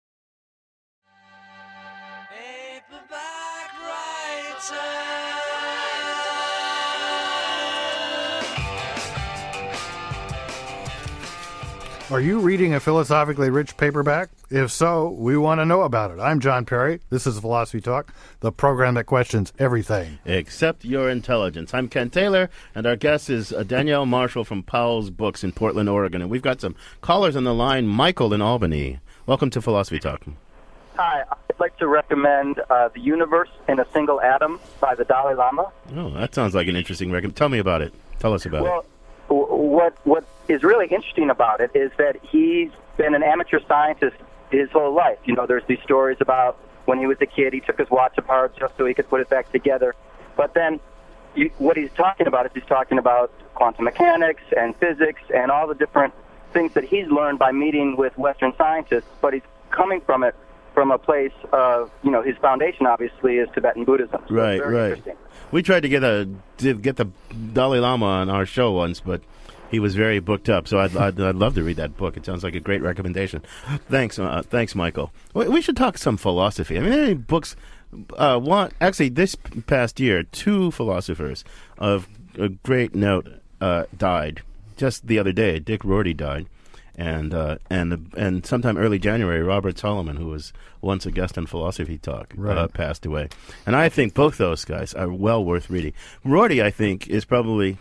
D: Are you reading a philosophically rich paperback? If so, we want to know about it. I'm John Perry. This is Philosophy Talk, the program that questions everything.
A: Except your intelligence. I'm Ken Taylor, and our guest is uh, Danielle Marshall from Powell's Books in Portland, Oregon. And we've got some callers on the line. Michael in Albany. Welcome to Philosophy Talk.
V: Hi, I'd like to recommend uh, The Universe in a Single Atom by the Dalai Lama.
A: Oh, that sounds like an interesting recommendation. Tell me about it. Tell us about
V: Well,
A: it.
V: w- what what is really interesting about it is that he's been an amateur scientist his whole life. You know, there's these stories about when he was a kid, he took his watch apart just so he could put it back together. But then you, what he's talking about is he's talking about quantum mechanics and physics and all the different things that he's learned by meeting with Western scientists, but he's coming from it from a place of, you know, his foundation obviously is Tibetan Buddhism. So
A: Right,
V: it's very
A: right.
V: interesting.
A: We tried to get a to get the Dalai Lama on our show once, but he was very booked up. So I'd, I'd, I'd love to read that book. It sounds like a great recommendation. Thanks, uh, thanks, Michael. We, we should talk some philosophy. I mean, there are any books uh, one actually this past year, two philosophers of a great note uh, died. Just the other day, Dick Rorty died, and uh, and and sometime early January, Robert Solomon, who was once a guest on Philosophy Talk,
D: Right.
A: uh, passed away. And I think both those guys are well worth reading. Rorty, I think, is probably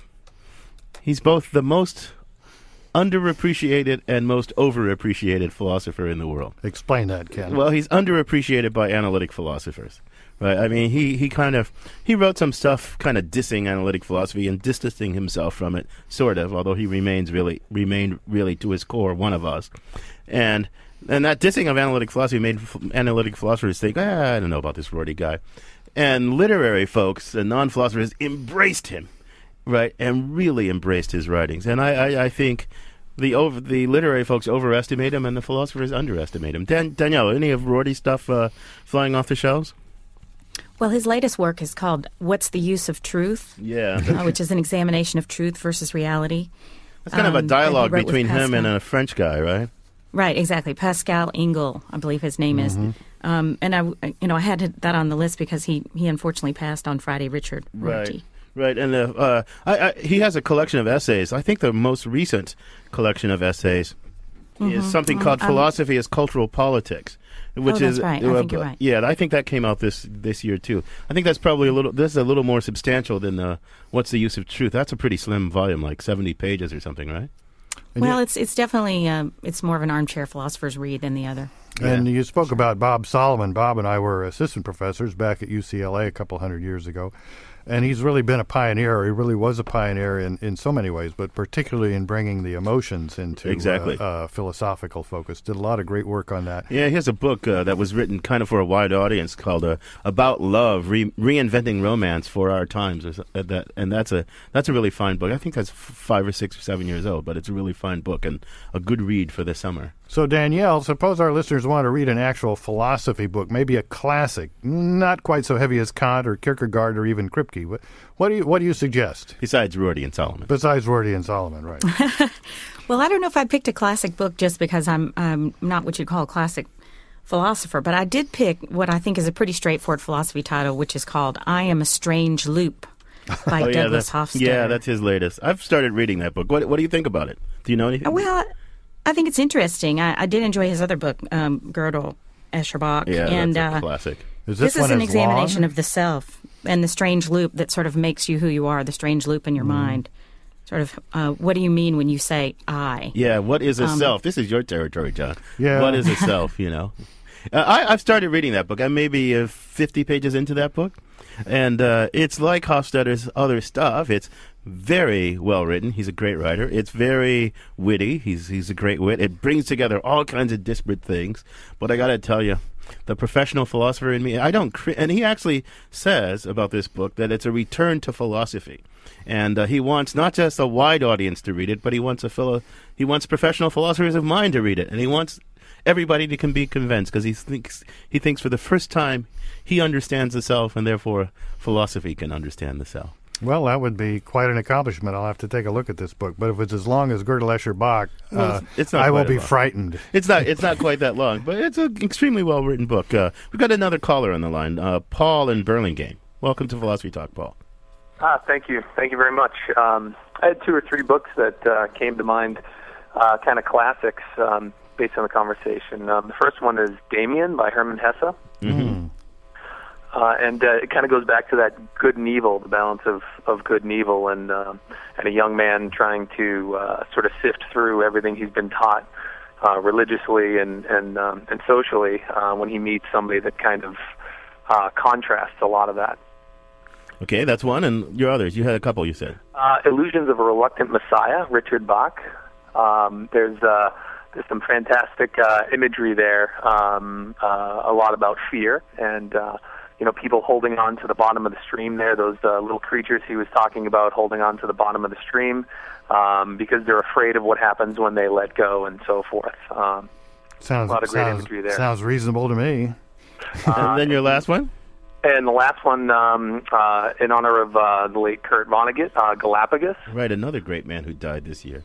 A: he's both the most underappreciated and most overappreciated philosopher in the world.
D: Explain that, Ken.
A: Well, he's underappreciated by analytic philosophers, right? I mean, he, he kind of he wrote some stuff kind of dissing analytic philosophy and distancing himself from it, sort of. Although he remains really remained really to his core one of us, and and that dissing of analytic philosophy made f- analytic philosophers think, ah, I don't know about this Rorty guy, and literary folks and non-philosophers embraced him. Right, and really embraced his writings, and I, I, I think the over the literary folks overestimate him, and the philosophers underestimate him. Dan, Danielle, any of Rorty's stuff uh, flying off the shelves?
O: Well, his latest work is called "What's the Use of Truth?"
A: Yeah,
O: uh, which is an examination of truth versus reality.
A: That's kind um, of a dialogue between him and a French guy, right?
O: Right, exactly. Pascal Engel, I believe his name
A: mm-hmm.
O: is. Um, and I, you know, I had that on the list because he, he unfortunately passed on Friday. Richard Rorty.
A: Right. Right, and uh, uh, I, I, he has a collection of essays. I think the most recent collection of essays mm-hmm. is something called um, "Philosophy as Cultural Politics," which
O: oh, that's
A: is
O: right.
A: Uh,
O: I think you're right.
A: Yeah, I think that came out this this year too. I think that's probably a little. This is a little more substantial than the "What's the Use of Truth." That's a pretty slim volume, like seventy pages or something, right?
O: And well, it's it's definitely um, it's more of an armchair philosopher's read than the other.
D: And
A: yeah.
D: you spoke about Bob Solomon. Bob and I were assistant professors back at U C L A a couple hundred years ago. And he's really been a pioneer. He really was a pioneer in, in so many ways, but particularly in bringing the emotions into
A: exactly.
D: uh, uh, philosophical focus. Did a lot of great work on that.
A: Yeah, he has a book uh, that was written kind of for a wide audience called uh, "About Love: Re- Reinventing Romance for Our Times." Or so, uh, that, and that's a that's a really fine book. I think that's f- five or six or seven years old, but it's a really fine book and a good read for the summer.
D: So, Danielle, suppose our listeners want to read an actual philosophy book, maybe a classic, not quite so heavy as Kant or Kierkegaard or even Kripke. What, what do you what do you suggest?
A: Besides Rorty and Solomon.
D: Besides Rorty and Solomon, right.
O: Well, I don't know if I picked a classic book just because I'm um, not what you'd call a classic philosopher, but I did pick what I think is a pretty straightforward philosophy title, which is called "I Am a Strange Loop" by
A: oh, yeah,
O: Douglas
A: that's,
O: Hofstadter.
A: Yeah, that's his latest. I've started reading that book. What, what do you think about it? Do you know anything?
O: Well, I think it's interesting. I, I did enjoy his other book, um, Gödel, Escherbach.
A: Yeah,
O: and,
A: that's a
O: uh,
A: classic.
D: Is this
O: this is an examination
D: long?
O: of the self and the strange loop that sort of makes you who you are, the strange loop in your mm. mind. Sort of, uh, what do you mean when you say I?
A: Yeah, what is a
O: um,
A: self? This is your territory, John.
D: Yeah.
A: What is a self, you know? Uh, I, I've started reading that book. I'm maybe uh, fifty pages into that book. And uh, it's like Hofstadter's other stuff. It's very well written. He's a great writer. It's very witty. He's he's a great wit. It brings together all kinds of disparate things. But I got to tell you, the professional philosopher in me, I don't. Cri- and he actually says about this book that it's a return to philosophy, and uh, he wants not just a wide audience to read it, but he wants a philo- he wants professional philosophers of mind to read it, and he wants everybody to can be convinced because he thinks he thinks for the first time he understands the self, and therefore philosophy can understand the self.
D: Well, that would be quite an accomplishment. I'll have to take a look at this book. But if it's as long as Gödel Escherbach,
A: well,
D: uh,
A: it's not
D: I will
A: quite
D: be
A: long.
D: frightened.
A: It's not It's not quite that long, but it's an extremely well-written book. Uh, we've got another caller on the line, uh, Paul in Burlingame. Welcome to Philosophy Talk, Paul.
B: Ah, thank you. Thank you very much. Um, I had two or three books that uh, came to mind, uh, kind of classics, um, based on the conversation. Um, the first one is Damien by Hermann Hesse.
A: Mm-hmm.
B: Uh, and uh, it kind of goes back to that good and evil, the balance of, of good and evil, and uh, and a young man trying to uh, sort of sift through everything he's been taught uh, religiously and and um, and socially uh, when he meets somebody that kind of uh, contrasts a lot of that.
A: Okay, that's one, and your others. You had a couple, you said.
B: Uh, Illusions of a Reluctant Messiah, Richard Bach. Um, there's uh, there's some fantastic uh, imagery there, um, uh, a lot about fear and. Uh, You know, people holding on to the bottom of the stream there, those uh, little creatures he was talking about holding on to the bottom of the stream um, because they're afraid of what happens when they let go and so forth. Um,
D: sounds,
B: a lot of great
D: sounds,
B: imagery there.
D: Sounds reasonable to me.
B: Uh,
A: and then your last one?
B: And the last one, um, uh, in honor of uh, the late Kurt Vonnegut, uh, Galapagos.
A: Right, another great man who died this year.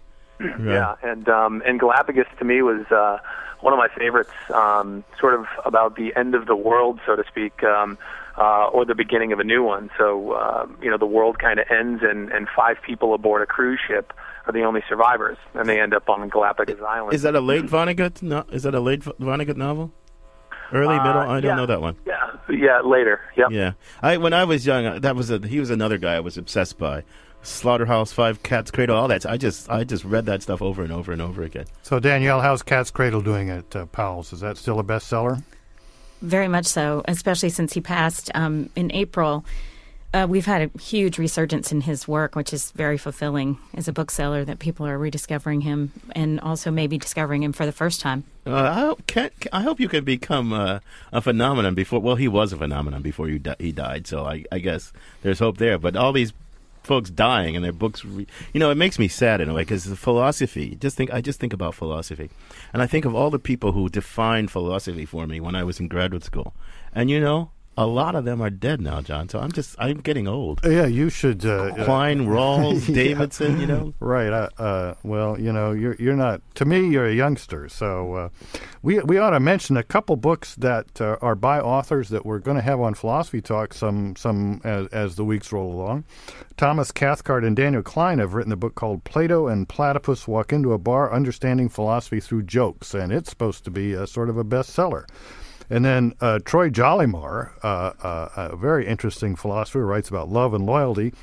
B: Yeah, and um, and Galapagos to me was uh, one of my favorites. Um, sort of about the end of the world, so to speak, um, uh, or the beginning of a new one. So uh, you know, the world kind of ends, and, and five people aboard a cruise ship are the only survivors, and they end up on Galapagos Island.
A: Is that a late Vonnegut? No, is that a late Vonnegut novel? Early,
B: Uh,
A: middle? I don't
B: yeah.
A: know that one.
B: Yeah, yeah, later. Yep.
A: Yeah, I when I was young, uh, that was a he was another guy I was obsessed by. Slaughterhouse Five, Cat's Cradle, all that. I just I just read that stuff over and over and over again.
D: So Danielle, how's Cat's Cradle doing at uh, Powell's? Is that still a bestseller?
O: Very much so, especially since he passed um, in April. Uh, we've had a huge resurgence in his work, which is very fulfilling as a bookseller, that people are rediscovering him and also maybe discovering him for the first time.
A: Uh, I hope can, I hope you can become uh, a phenomenon before. Well, he was a phenomenon before you di- he died, so I, I guess there's hope there. But all these folks dying and their books, re- you know, it makes me sad in a way because the philosophy. Just think, I just think about philosophy, and I think of all the people who defined philosophy for me when I was in graduate school, and you know. A lot of them are dead now, John. So I'm just, I'm getting old.
D: Yeah, you should. Uh,
A: Quine, Rawls,
D: yeah.
A: Davidson, you know?
D: Right. Uh, uh, well, you know, you're you're not, to me, you're a youngster. So uh, we we ought to mention a couple books that uh, are by authors that we're going to have on Philosophy Talk some, some as, as the weeks roll along. Thomas Cathcart and Daniel Klein have written a book called Plato and Platypus Walk into a Bar, Understanding Philosophy Through Jokes, and it's supposed to be a sort of a bestseller. And then uh, Troy Jollymar, uh, uh, a very interesting philosopher who writes about love and loyalty,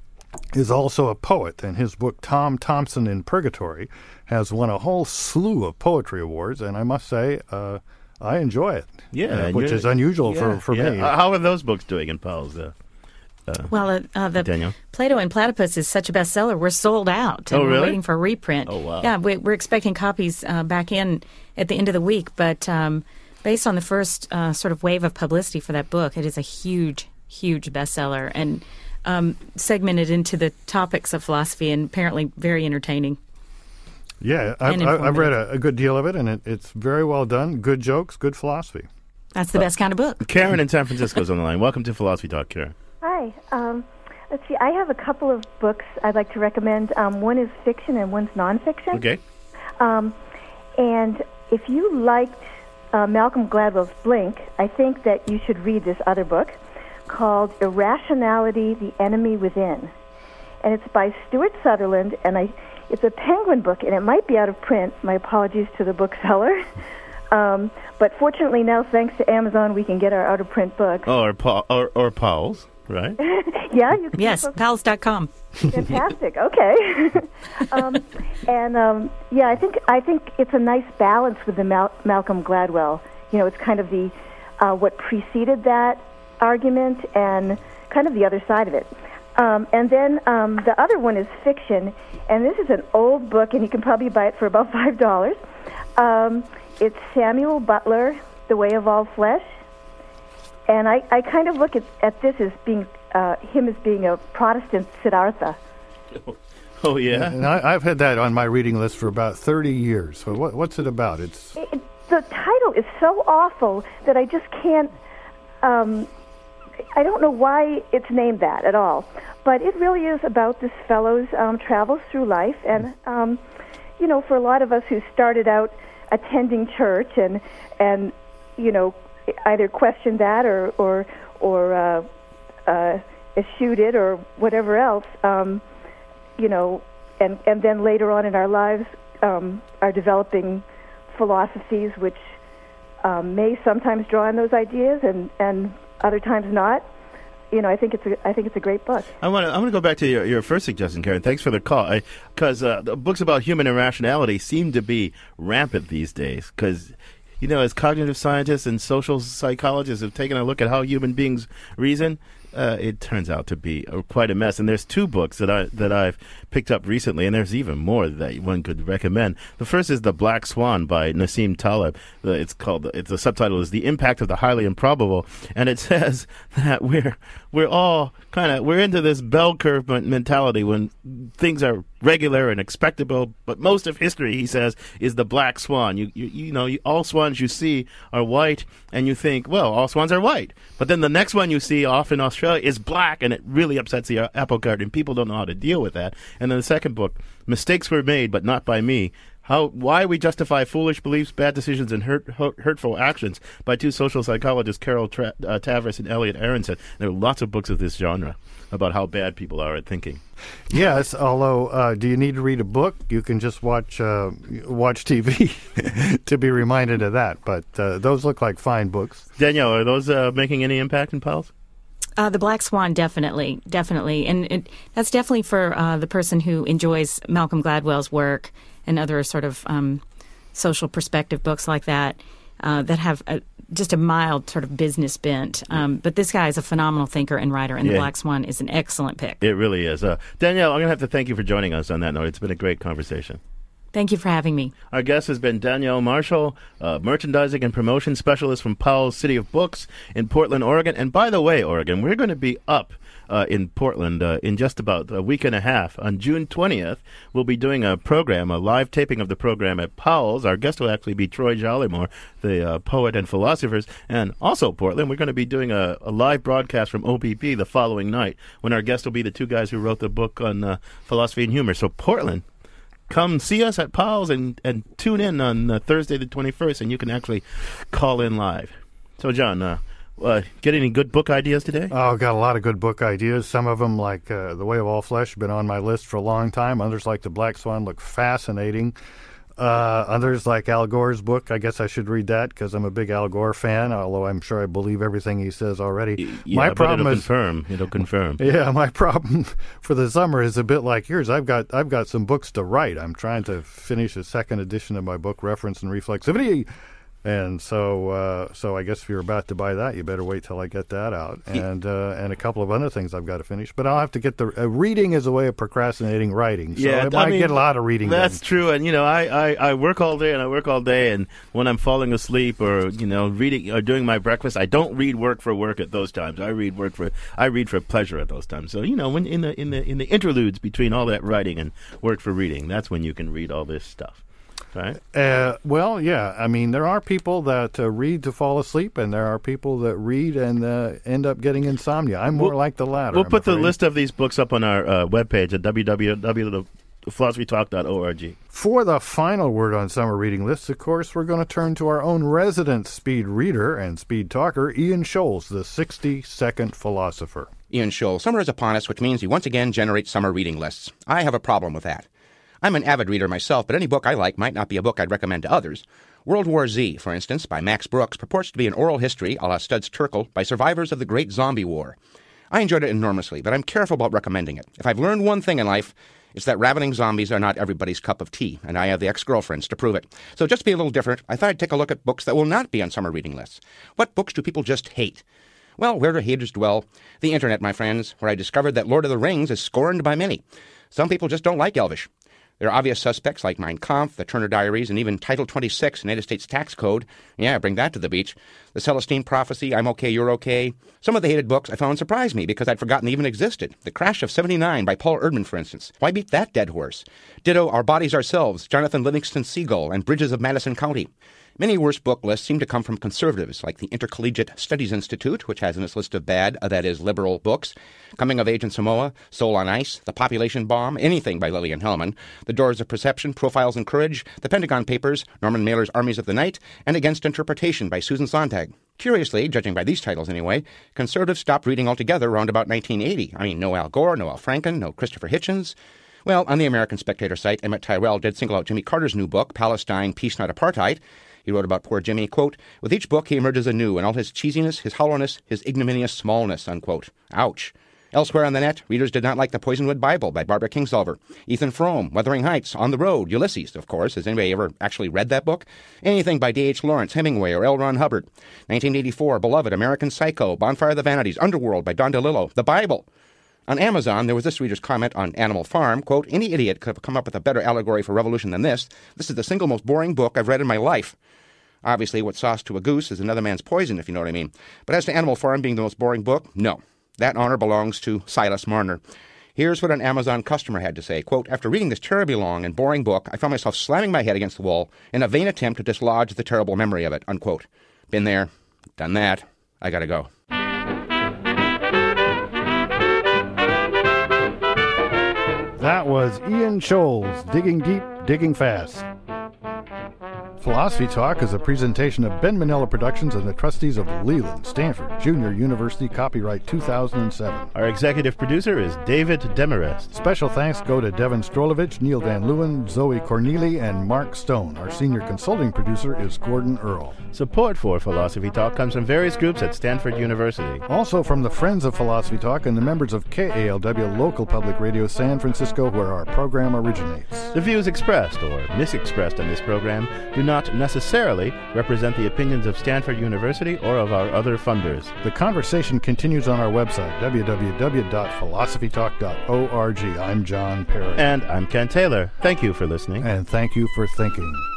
D: is also a poet. And his book, Tom Thompson in Purgatory, has won a whole slew of poetry awards. And I must say, uh, I enjoy it,
A: Yeah,
D: uh, which is unusual
A: yeah,
D: for, for
A: yeah.
D: me.
A: Uh, how are those books doing in Powell's? Uh, uh,
O: Well, uh, uh, the
A: Daniel?
O: Plato and Platypus is such a bestseller. We're sold out, and
A: Oh, really?
O: we're waiting for a reprint.
A: Oh, wow.
O: Yeah, we, we're expecting copies uh, back in at the end of the week, but um, based on the first uh, sort of wave of publicity for that book, it is a huge, huge bestseller and um, segmented into the topics of philosophy and apparently very entertaining.
D: Yeah, I've,
O: and
D: I've read
O: informative.
D: a, a good deal of it, and it, it's very well done. Good jokes, good philosophy.
O: That's the best kind of book.
A: Karen in San Francisco is on the line. Welcome to Philosophy Talk, Karen.
C: Hi. Um, let's see. I have a couple of books I'd like to recommend. Um, one is fiction and one's nonfiction.
A: Okay.
C: Um, and if you liked uh, Malcolm Gladwell's Blink, I think that you should read this other book called Irrationality, the Enemy Within. And it's by Stuart Sutherland, and I, it's a Penguin book, and it might be out of print. My apologies to the bookseller. Um, but fortunately now, thanks to Amazon, we can get our out-of-print books.
A: Oh, or, Paul, or, or Powell's, right?
C: Yeah, you can.
O: Yes, pals dot com.
C: Fantastic. Okay. um, and um, yeah, I think I think it's a nice balance with the Mal- Malcolm Gladwell. You know, it's kind of the uh, what preceded that argument and kind of the other side of it. Um, and then um, the other one is fiction, and this is an old book, and you can probably buy it for about five dollars. Um, it's Samuel Butler, The Way of All Flesh, and I, I kind of look at, at this as being uh, him as being a Protestant Siddhartha.
A: Oh, yeah?
D: And I, I've had that on my reading list for about thirty years. So what, what's it about? It's
C: It, it, the title is so awful that I just can't. Um, I don't know why it's named that at all, but it really is about this fellow's um, travels through life, and um, you know, for a lot of us who started out attending church and and you know either questioned that or or or uh, uh, eschewed it or whatever else, um, you know, and and then later on in our lives um, are developing philosophies which um, may sometimes draw on those ideas and and other times not. You know, I think it's a I think it's a great book.
A: I want to I want to go back to your, your first suggestion, Karen. Thanks for the call. Because uh, the books about human irrationality seem to be rampant these days. Because, you know, as cognitive scientists and social psychologists have taken a look at how human beings reason, uh, it turns out to be uh, quite a mess. And there's two books that I that I've picked up recently, and there's even more that one could recommend. The first is The Black Swan by Nassim Taleb. The, it's called. It's the subtitle is The Impact of the Highly Improbable, and it says that we're we're all kind of we're into this bell curve mentality when things are regular and expectable. But most of history, he says, is the black swan. You you, you know, you, all swans swans you see are white, and you think, well, all swans are white. But then the next one you see off in Australia is black, and it really upsets the apple cart, and people don't know how to deal with that. And then the second book, Mistakes Were Made, But Not By Me, How Why We Justify Foolish Beliefs, Bad Decisions, and hurt, hurt, Hurtful Actions, by two social psychologists, Carol Tra- uh, Tavris and Elliot Aronson. There are lots of books of this genre about how bad people are at thinking.
D: Yes, although uh, do you need to read a book? You can just watch uh, watch T V to be reminded of that. But uh, those look like fine books.
A: Danielle, are those uh, making any impact in Powell's?
O: Uh, the Black Swan, definitely, definitely. And it, that's definitely for uh, the person who enjoys Malcolm Gladwell's work and other sort of um, social perspective books like that, uh, that have a, just a mild sort of business bent. Um, but this guy is a phenomenal thinker and writer, and
A: Yeah.
O: The Black Swan is an excellent pick.
A: It really is. Uh, Danielle, I'm going to have to thank you for joining us on that note. It's been a great conversation.
O: Thank you for having me.
A: Our guest has been Danielle Marshall, uh, merchandising and promotion specialist from Powell's City of Books in Portland, Oregon. And by the way, Oregon, we're going to be up uh, in Portland uh, in just about a week and a half. On June twentieth, we'll be doing a program, a live taping of the program at Powell's. Our guest will actually be Troy Jollymore, the uh, poet and philosophers. And also Portland, we're going to be doing a, a live broadcast from O B P the following night, when our guest will be the two guys who wrote the book on uh, philosophy and humor. So Portland, come see us at Powell's and, and tune in on uh, Thursday the twenty-first, and you can actually call in live. So, John, uh, uh, get any good book ideas today?
D: Oh, got a lot of good book ideas. Some of them, like uh, The Way of All Flesh, have been on my list for a long time. Others, like The Black Swan, look fascinating. Uh, others, like Al Gore's book, I guess I should read that because I'm a big Al Gore fan, although I'm sure I believe everything he says already.
A: Yeah,
D: my
A: but
D: problem
A: it'll
D: is
A: confirm. It'll confirm.
D: Yeah, my problem for the summer is a bit like yours. I've got I've got some books to write. I'm trying to finish a second edition of my book, Reference and Reflexivity. And so, uh, so I guess if you're about to buy that, you better wait till I get that out, and uh, and a couple of other things I've got to finish. But I'll have to get the uh, reading is a way of procrastinating writing. So
A: Yeah,
D: I might
A: I mean,
D: get a lot of reading
A: That's
D: done.
A: true, and you know, I, I, I work all day and I work all day, and when I'm falling asleep or you know reading or doing my breakfast, I don't read work for work at those times. I read work for I read for pleasure at those times. So you know, when in the in the in the interludes between all that writing and work for reading, that's when you can read all this stuff. Right?
D: Uh, well, yeah. I mean, there are people that uh, read to fall asleep, and there are people that read and uh, end up getting insomnia. I'm more
A: We'll-
D: like the latter.
A: We'll
D: I'm
A: put the
D: afraid.
A: list of these books up on our uh, webpage at w w w dot philosophy talk dot org.
D: For the final word on summer reading lists, of course, we're going to turn to our own resident speed reader and speed talker, Ian Scholes, the sixty-second philosopher.
E: Ian Scholl, summer is upon us, which means we once again generate summer reading lists. I have a problem with that. I'm an avid reader myself, but any book I like might not be a book I'd recommend to others. World War Z, for instance, by Max Brooks, purports to be an oral history, a la Studs Terkel, by survivors of the Great Zombie War. I enjoyed it enormously, but I'm careful about recommending it. If I've learned one thing in life, it's that ravening zombies are not everybody's cup of tea, and I have the ex-girlfriends to prove it. So just to be a little different, I thought I'd take a look at books that will not be on summer reading lists. What books do people just hate? Well, where do haters dwell? The internet, my friends, where I discovered that Lord of the Rings is scorned by many. Some people just don't like Elvish. There are obvious suspects like Mein Kampf, the Turner Diaries, and even Title twenty-six, United States Tax Code. Yeah, bring that to the beach. The Celestine Prophecy, I'm Okay, You're Okay. Some of the hated books I found surprised me because I'd forgotten they even existed. The Crash of seventy-nine by Paul Erdman, for instance. Why beat that dead horse? Ditto Our Bodies Ourselves, Jonathan Livingston Seagull, and Bridges of Madison County. Many worse book lists seem to come from conservatives, like the Intercollegiate Studies Institute, which has in its list of bad, uh, that is, liberal books, Coming of Age in Samoa, Soul on Ice, The Population Bomb, anything by Lillian Hellman, The Doors of Perception, Profiles in Courage, The Pentagon Papers, Norman Mailer's Armies of the Night, and Against Interpretation by Susan Sontag. Curiously, judging by these titles anyway, conservatives stopped reading altogether around about nineteen eighty. I mean, no Al Gore, no Al Franken, no Christopher Hitchens. Well, on the American Spectator site, Emmett Tyrell did single out Jimmy Carter's new book, Palestine, Peace Not Apartheid. He wrote about poor Jimmy, quote, with each book he emerges anew in all his cheesiness, his hollowness, his ignominious smallness, unquote. Ouch. Elsewhere on the net, readers did not like The Poisonwood Bible by Barbara Kingsolver. Ethan Frome, Wuthering Heights, On the Road, Ulysses, of course. Has anybody ever actually read that book? Anything by D H Lawrence, Hemingway, or L. Ron Hubbard. nineteen eighty-four, Beloved, American Psycho, Bonfire of the Vanities, Underworld by Don DeLillo, The Bible. On Amazon, there was this reader's comment on Animal Farm, quote, any idiot could have come up with a better allegory for revolution than this. This is the single most boring book I've read in my life. Obviously, what's sauce to a goose is another man's poison, if you know what I mean. But as to Animal Farm being the most boring book, no. That honor belongs to Silas Marner. Here's what an Amazon customer had to say. Quote, after reading this terribly long and boring book, I found myself slamming my head against the wall in a vain attempt to dislodge the terrible memory of it. Unquote. Been there, done that. I gotta go.
D: That was Ian Scholes, Digging Deep, Digging Fast. Philosophy Talk is a presentation of Ben Manella Productions and the trustees of Leland Stanford Junior University, copyright two thousand seven.
A: Our executive producer is David Demarest.
D: Special thanks go to Devin Strolovich, Neil Van Leeuwen, Zoe Corneli, and Mark Stone. Our senior consulting producer is Gordon Earl.
A: Support for Philosophy Talk comes from various groups at Stanford University.
D: Also from the Friends of Philosophy Talk and the members of K A L W Local Public Radio San Francisco, where our program originates.
A: The views expressed or misexpressed on this program do not necessarily represent the opinions of Stanford University or of our other funders.
D: The conversation continues on our website, w w w dot philosophy talk dot org. I'm John Perry.
A: And I'm Ken Taylor. Thank you for listening.
D: And thank you for thinking.